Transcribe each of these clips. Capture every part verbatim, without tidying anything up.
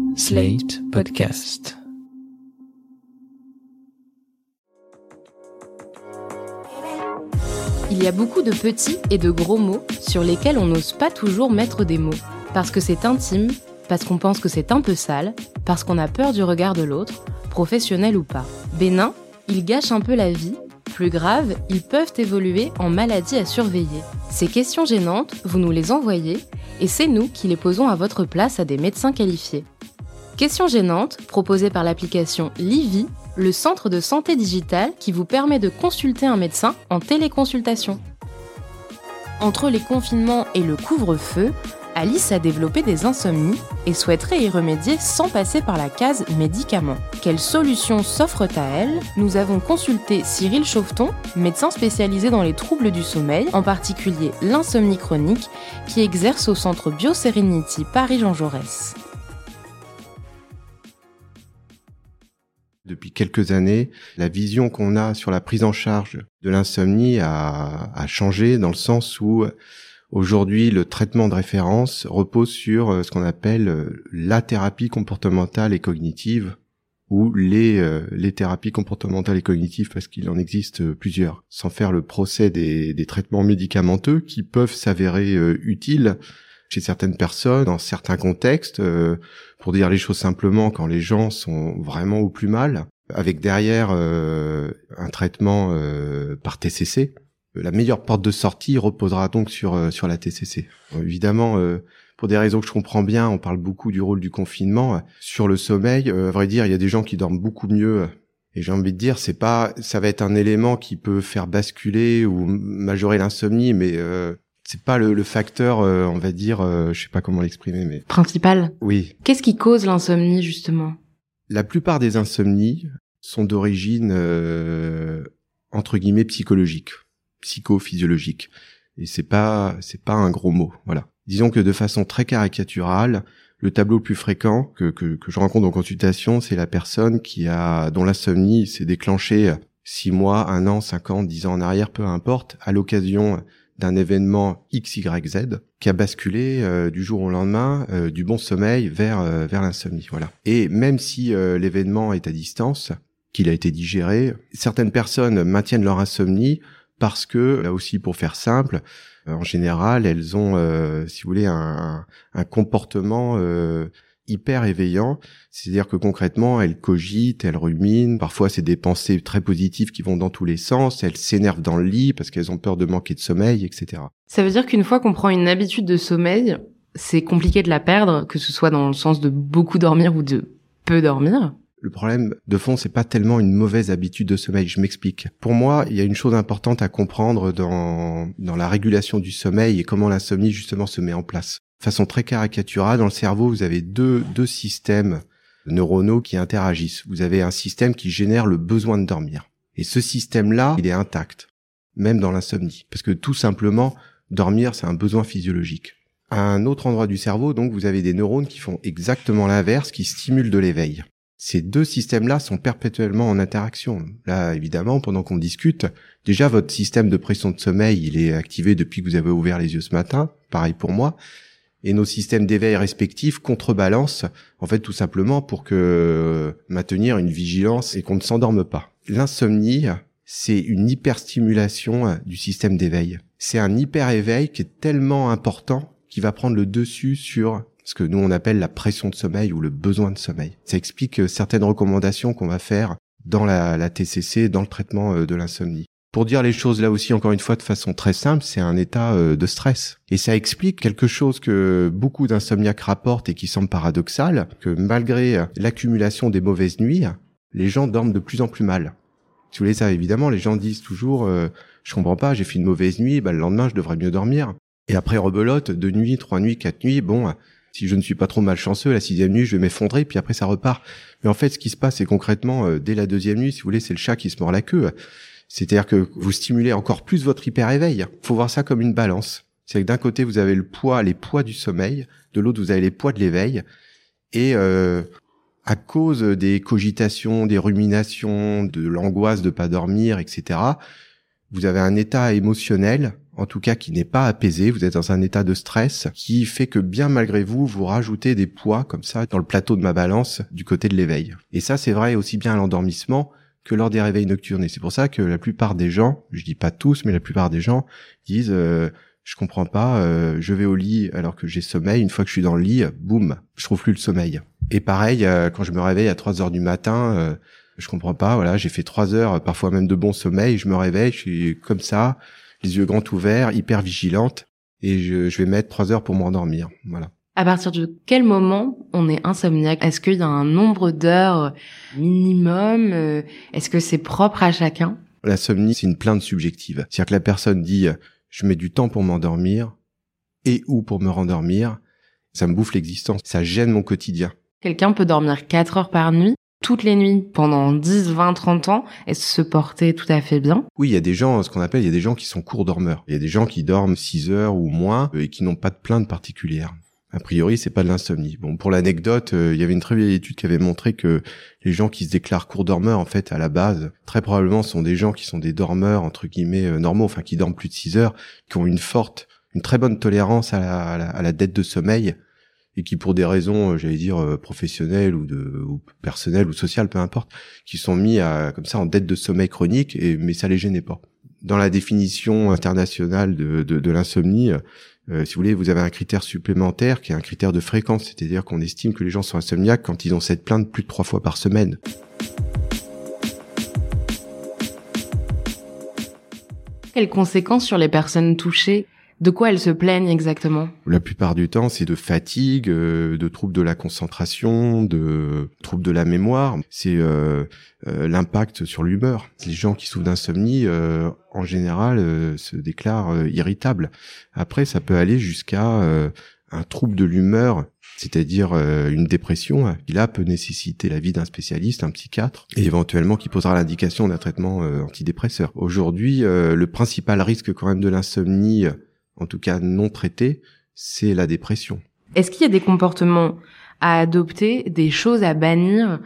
Slate Podcast. Il y a beaucoup de petits et de gros mots sur lesquels on n'ose pas toujours mettre des mots. Parce que c'est intime, parce qu'on pense que c'est un peu sale, parce qu'on a peur du regard de l'autre, professionnel ou pas. Bénin, ils gâchent un peu la vie. Plus grave, ils peuvent évoluer en maladie à surveiller. Ces questions gênantes, vous nous les envoyez, et c'est nous qui les posons à votre place à des médecins qualifiés. Questions gênantes, proposées par l'application Livy, le centre de santé digitale qui vous permet de consulter un médecin en téléconsultation. Entre les confinements et le couvre-feu, Alice a développé des insomnies et souhaiterait y remédier sans passer par la case médicaments. Quelles solutions s'offrent à elle ? Nous avons consulté Cyril Chauveton, médecin spécialisé dans les troubles du sommeil, en particulier l'insomnie chronique, qui exerce au centre BioSerenity Paris-Jean Jaurès. Depuis quelques années, la vision qu'on a sur la prise en charge de l'insomnie a, a changé dans le sens où aujourd'hui le traitement de référence repose sur ce qu'on appelle la thérapie comportementale et cognitive ou les, euh, les thérapies comportementales et cognitives parce qu'il en existe plusieurs. Sans faire le procès des, des traitements médicamenteux qui peuvent s'avérer euh, utiles chez certaines personnes, dans certains contextes, euh, pour dire les choses simplement, quand les gens sont vraiment au plus mal, avec derrière euh, un traitement euh, par T C C. La meilleure porte de sortie reposera donc sur euh, sur la T C C. Euh, évidemment, euh, pour des raisons que je comprends bien, on parle beaucoup du rôle du confinement. Sur le sommeil, euh, à vrai dire, il y a des gens qui dorment beaucoup mieux. Et j'ai envie de dire, c'est pas, ça va être un élément qui peut faire basculer ou majorer l'insomnie, mais euh, c'est pas le, le facteur, euh, on va dire, euh, je sais pas comment l'exprimer, mais Principal. Oui. Qu'est-ce qui cause l'insomnie, justement ? La plupart des insomnies sont d'origine, euh, entre guillemets, psychologique, psychophysiologique. Et c'est pas, c'est pas un gros mot, voilà. Disons que de façon très caricaturale, le tableau le plus fréquent que, que, que je rencontre en consultation, c'est la personne qui a, dont l'insomnie s'est déclenchée six mois, un an, cinq ans, dix ans en arrière, peu importe, à l'occasion d'un événement X Y Z qui a basculé euh, du jour au lendemain euh, du bon sommeil vers euh, vers l'insomnie, voilà. Et même si euh, l'événement est à distance, qu'il a été digéré, certaines personnes maintiennent leur insomnie parce que, là aussi pour faire simple, euh, en général, elles ont, euh, si vous voulez, un, un comportement euh, hyper éveillant, c'est-à-dire que concrètement, elles cogitent, elles ruminent, parfois c'est des pensées très positives qui vont dans tous les sens, elles s'énervent dans le lit parce qu'elles ont peur de manquer de sommeil, et cetera. Ça veut dire qu'une fois qu'on prend une habitude de sommeil, c'est compliqué de la perdre, que ce soit dans le sens de beaucoup dormir ou de peu dormir ? Le problème de fond, c'est pas tellement une mauvaise habitude de sommeil, je m'explique. Pour moi, il y a une chose importante à comprendre dans, dans la régulation du sommeil et comment l'insomnie justement se met en place. De façon très caricaturale, dans le cerveau, vous avez deux, deux systèmes neuronaux qui interagissent. Vous avez un système qui génère le besoin de dormir. Et ce système-là, il est intact, même dans l'insomnie. Parce que tout simplement, dormir, c'est un besoin physiologique. À un autre endroit du cerveau, donc, vous avez des neurones qui font exactement l'inverse, qui stimulent de l'éveil. Ces deux systèmes-là sont perpétuellement en interaction. Là, évidemment, pendant qu'on discute, déjà, votre système de pression de sommeil, il est activé depuis que vous avez ouvert les yeux ce matin. Pareil pour moi. Et nos systèmes d'éveil respectifs contrebalancent, en fait, tout simplement pour que maintenir une vigilance et qu'on ne s'endorme pas. L'insomnie, c'est une hyperstimulation du système d'éveil. C'est un hyper-éveil qui est tellement important qu'il va prendre le dessus sur ce que nous on appelle la pression de sommeil ou le besoin de sommeil. Ça explique certaines recommandations qu'on va faire dans la, la T C C, dans le traitement de l'insomnie. Pour dire les choses là aussi, encore une fois, de façon très simple, c'est un état de stress. Et ça explique quelque chose que beaucoup d'insomniaques rapportent et qui semble paradoxal, que malgré l'accumulation des mauvaises nuits, les gens dorment de plus en plus mal. Si vous voulez ça, évidemment, les gens disent toujours euh, « je comprends pas, j'ai fait une mauvaise nuit, bah, le lendemain je devrais mieux dormir ». Et après rebelote, deux nuits, trois nuits, quatre nuits, bon, si je ne suis pas trop malchanceux, la sixième nuit, je vais m'effondrer, puis après ça repart. Mais en fait, ce qui se passe, c'est concrètement, euh, dès la deuxième nuit, si vous voulez, c'est le chat qui se mord la queue. C'est-à-dire que vous stimulez encore plus votre hyper-éveil. Il faut voir ça comme une balance. C'est que d'un côté, vous avez le poids, les poids du sommeil, de l'autre, vous avez les poids de l'éveil. Et euh, à cause des cogitations, des ruminations, de l'angoisse de pas dormir, et cetera, vous avez un état émotionnel en tout cas qui n'est pas apaisé, vous êtes dans un état de stress qui fait que bien malgré vous, vous rajoutez des poids comme ça dans le plateau de ma balance du côté de l'éveil. Et ça, c'est vrai aussi bien à l'endormissement que lors des réveils nocturnes. Et c'est pour ça que la plupart des gens, je dis pas tous, mais la plupart des gens disent euh, je comprends pas, euh, je vais au lit alors que j'ai sommeil, une fois que je suis dans le lit, boum, je trouve plus le sommeil. Et pareil, euh, quand je me réveille à trois heures du matin, euh, je comprends pas, voilà, j'ai fait trois heures, parfois même de bon sommeil, je me réveille, je suis comme ça, les yeux grands ouverts, hyper vigilante, et je, je vais mettre trois heures pour m'endormir, voilà. À partir de quel moment on est insomniaque? Est-ce qu'il y a un nombre d'heures minimum? Est-ce que c'est propre à chacun? L'insomnie, c'est une plainte subjective. C'est-à-dire que la personne dit « je mets du temps pour m'endormir et ou pour me rendormir », ça me bouffe l'existence, ça gêne mon quotidien. Quelqu'un peut dormir quatre heures par nuit, toutes les nuits, pendant dix, vingt, trente ans, et se porter tout à fait bien. Oui, il y a des gens, ce qu'on appelle, il y a des gens qui sont courts dormeurs. Il y a des gens qui dorment six heures ou moins et qui n'ont pas de plainte particulière. A priori, c'est pas de l'insomnie. Bon, pour l'anecdote, euh, il y avait une très vieille étude qui avait montré que les gens qui se déclarent courts dormeurs, en fait, à la base, très probablement sont des gens qui sont des dormeurs, entre guillemets, euh, normaux, enfin, qui dorment plus de six heures, qui ont une forte, une très bonne tolérance à la, à la, à la dette de sommeil, et qui, pour des raisons, euh, j'allais dire, euh, professionnelles ou de, ou personnelles ou sociales, peu importe, qui sont mis à, comme ça, en dette de sommeil chronique, et, mais ça les gênait pas. Dans la définition internationale de, de, de l'insomnie, Euh, si vous voulez, vous avez un critère supplémentaire qui est un critère de fréquence, c'est-à-dire qu'on estime que les gens sont insomniaques quand ils ont cette plainte plus de trois fois par semaine. Quelles conséquences sur les personnes touchées? De quoi elles se plaignent exactement? La plupart du temps, c'est de fatigue, euh, de troubles de la concentration, de troubles de la mémoire. C'est euh, euh, l'impact sur l'humeur. Les gens qui souffrent d'insomnie, euh, en général, euh, se déclarent euh, irritables. Après, ça peut aller jusqu'à euh, un trouble de l'humeur, c'est-à-dire euh, une dépression, qui là peut nécessiter l'avis d'un spécialiste, un psychiatre, et éventuellement qui posera l'indication d'un traitement euh, antidépresseur. Aujourd'hui, euh, le principal risque quand même de l'insomnie, en tout cas non traité, c'est la dépression. Est-ce qu'il y a des comportements à adopter, des choses à bannir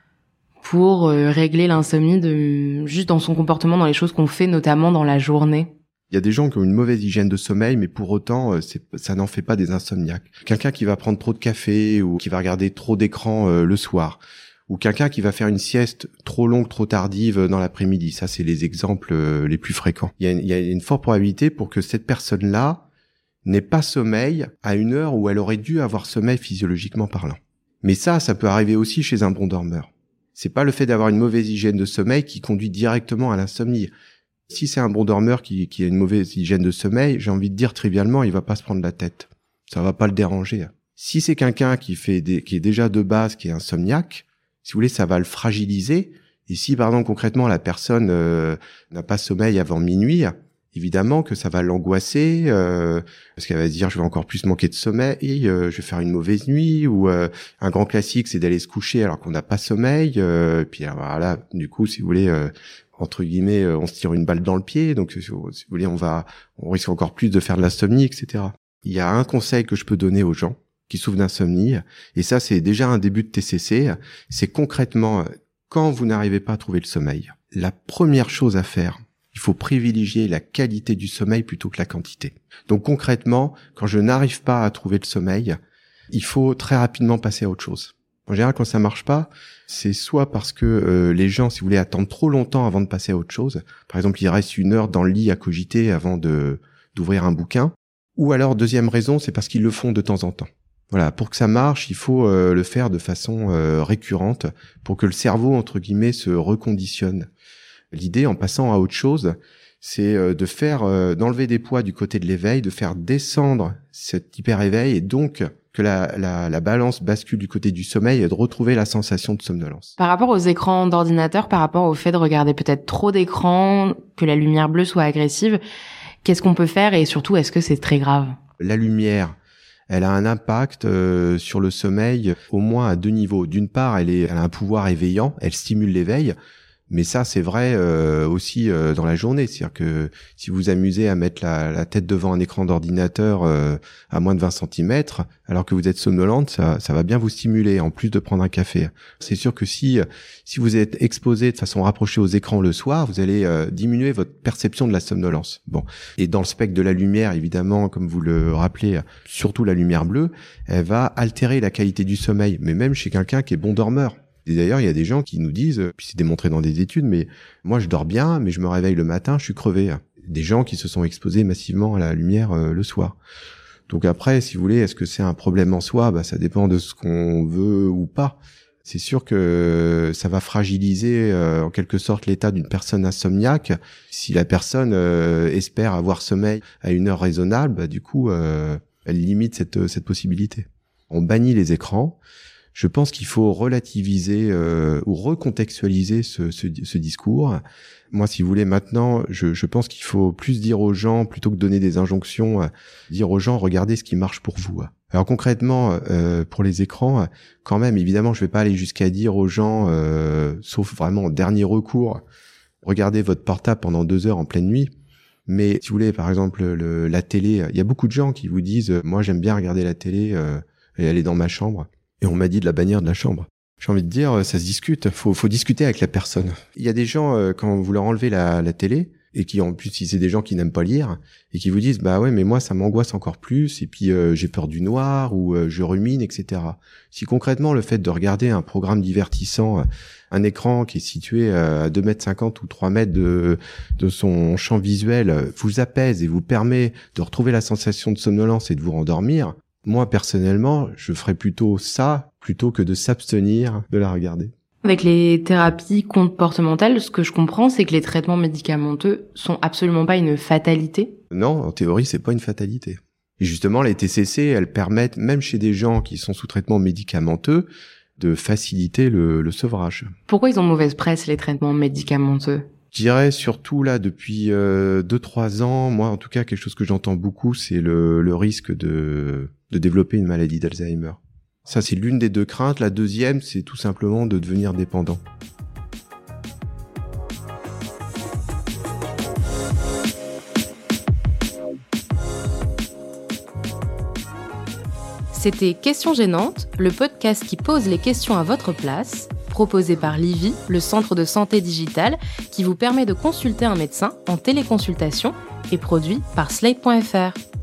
pour euh, régler l'insomnie de juste dans son comportement, dans les choses qu'on fait, notamment dans la journée? Il y a des gens qui ont une mauvaise hygiène de sommeil, mais pour autant, euh, c'est, ça n'en fait pas des insomniaques. Quelqu'un qui va prendre trop de café ou qui va regarder trop d'écran euh, le soir, ou quelqu'un qui va faire une sieste trop longue, trop tardive dans l'après-midi. Ça, c'est les exemples euh, les plus fréquents. Il y a, une, il y a une forte probabilité pour que cette personne-là n'ait pas sommeil à une heure où elle aurait dû avoir sommeil physiologiquement parlant. Mais ça, ça peut arriver aussi chez un bon dormeur. C'est pas le fait d'avoir une mauvaise hygiène de sommeil qui conduit directement à l'insomnie. Si c'est un bon dormeur qui, qui a une mauvaise hygiène de sommeil, j'ai envie de dire trivialement, il va pas se prendre la tête. Ça va pas le déranger. Si c'est quelqu'un qui fait des, qui est déjà de base, qui est insomniaque, si vous voulez, ça va le fragiliser. Et si, par exemple, concrètement, la personne euh, n'a pas sommeil avant minuit, évidemment que ça va l'angoisser, euh, parce qu'elle va se dire, je vais encore plus manquer de sommeil, euh, je vais faire une mauvaise nuit, ou euh, un grand classique, c'est d'aller se coucher alors qu'on n'a pas sommeil. Euh, puis voilà, du coup, si vous voulez, euh, entre guillemets, euh, on se tire une balle dans le pied. Donc, si vous, si vous voulez, on va, on risque encore plus de faire de l'insomnie, et cetera. Il y a un conseil que je peux donner aux gens qui souffrent d'insomnie, et ça c'est déjà un début de T C C, c'est concrètement, quand vous n'arrivez pas à trouver le sommeil, la première chose à faire, il faut privilégier la qualité du sommeil plutôt que la quantité. Donc concrètement, quand je n'arrive pas à trouver le sommeil, il faut très rapidement passer à autre chose. En général, quand ça marche pas, c'est soit parce que euh, les gens, si vous voulez, attendent trop longtemps avant de passer à autre chose. Par exemple, il reste une heure dans le lit à cogiter avant de d'ouvrir un bouquin. Ou alors, deuxième raison, c'est parce qu'ils le font de temps en temps. Voilà, pour que ça marche, il faut euh, le faire de façon euh, récurrente pour que le cerveau, entre guillemets, se reconditionne. L'idée, en passant à autre chose, c'est euh, de faire, euh, d'enlever des poids du côté de l'éveil, de faire descendre cet hyper-éveil et donc que la, la, la balance bascule du côté du sommeil et de retrouver la sensation de somnolence. Par rapport aux écrans d'ordinateur, par rapport au fait de regarder peut-être trop d'écrans, que la lumière bleue soit agressive, qu'est-ce qu'on peut faire et surtout, est-ce que c'est très grave? La lumière, elle a un impact euh, sur le sommeil au moins à deux niveaux. D'une part, elle, est, elle a un pouvoir éveillant, elle stimule l'éveil. Mais ça, c'est vrai euh, aussi euh, dans la journée. C'est-à-dire que si vous amusez à mettre la, la tête devant un écran d'ordinateur euh, à moins de vingt centimètres, alors que vous êtes somnolente, ça, ça va bien vous stimuler, en plus de prendre un café. C'est sûr que si si vous êtes exposé de façon rapprochée aux écrans le soir, vous allez euh, diminuer votre perception de la somnolence. Bon, et dans le spectre de la lumière, évidemment, comme vous le rappelez, surtout la lumière bleue, elle va altérer la qualité du sommeil, mais même chez quelqu'un qui est bon dormeur. Et d'ailleurs, il y a des gens qui nous disent, puis c'est démontré dans des études, mais moi je dors bien, mais je me réveille le matin, je suis crevé. Des gens qui se sont exposés massivement à la lumière euh, le soir. Donc après, si vous voulez, est-ce que c'est un problème en soi ? Bah, ça dépend de ce qu'on veut ou pas. C'est sûr que ça va fragiliser euh, en quelque sorte l'état d'une personne insomniaque. Si la personne euh, espère avoir sommeil à une heure raisonnable, bah, du coup, euh, elle limite cette, cette possibilité. On bannit les écrans. Je pense qu'il faut relativiser euh, ou recontextualiser ce, ce, ce discours. Moi, si vous voulez, maintenant, je, je pense qu'il faut plus dire aux gens, plutôt que donner des injonctions, euh, dire aux gens, regardez ce qui marche pour vous. Alors concrètement, euh, pour les écrans, quand même, évidemment, je vais pas aller jusqu'à dire aux gens, euh, sauf vraiment en dernier recours, regardez votre portable pendant deux heures en pleine nuit. Mais si vous voulez, par exemple, le, la télé, il y a beaucoup de gens qui vous disent, moi, j'aime bien regarder la télé euh, et aller dans ma chambre. Et on m'a dit de la bannir de la chambre. J'ai envie de dire, ça se discute. Faut, faut discuter avec la personne. Il y a des gens, euh, quand vous leur enlevez la, la télé, et qui en plus, si c'est des gens qui n'aiment pas lire, et qui vous disent, bah ouais, mais moi, ça m'angoisse encore plus, et puis euh, j'ai peur du noir, ou euh, je rumine, et cetera. Si concrètement, le fait de regarder un programme divertissant, un écran qui est situé à deux mètres cinquante ou trois mètres de, de son champ visuel, vous apaise et vous permet de retrouver la sensation de somnolence et de vous rendormir, moi, personnellement, je ferais plutôt ça plutôt que de s'abstenir de la regarder. Avec les thérapies comportementales, ce que je comprends, c'est que les traitements médicamenteux sont absolument pas une fatalité. Non, en théorie, c'est pas une fatalité. Et justement, les T C C, elles permettent, même chez des gens qui sont sous traitement médicamenteux, de faciliter le, le sevrage. Pourquoi ils ont mauvaise presse, les traitements médicamenteux ? Je dirais surtout là depuis euh, deux trois ans, moi en tout cas quelque chose que j'entends beaucoup, c'est le, le risque de, de développer une maladie d'Alzheimer. Ça c'est l'une des deux craintes. La deuxième, c'est tout simplement de devenir dépendant. C'était Questions gênantes, le podcast qui pose les questions à votre place, proposé par Livy, le centre de santé digitale, qui vous permet de consulter un médecin en téléconsultation et produit par Slate point F R.